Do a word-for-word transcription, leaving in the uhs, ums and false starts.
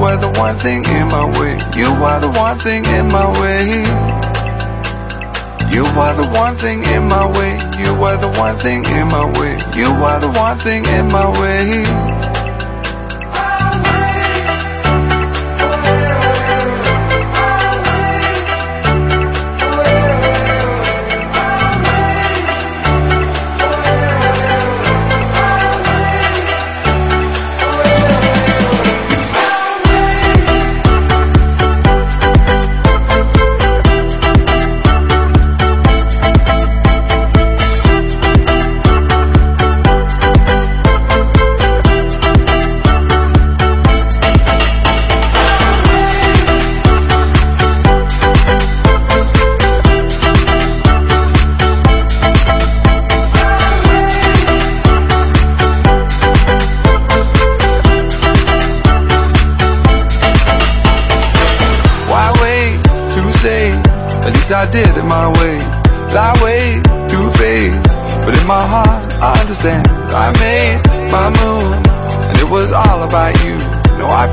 were the one thing in my way. You were the one thing in my way. You were the one thing in my way. You were the one thing in my way. You were the one thing in my way. At least I did it my way. Fly away through phase, but in my heart I understand. I made my move, and it was all about you. No, I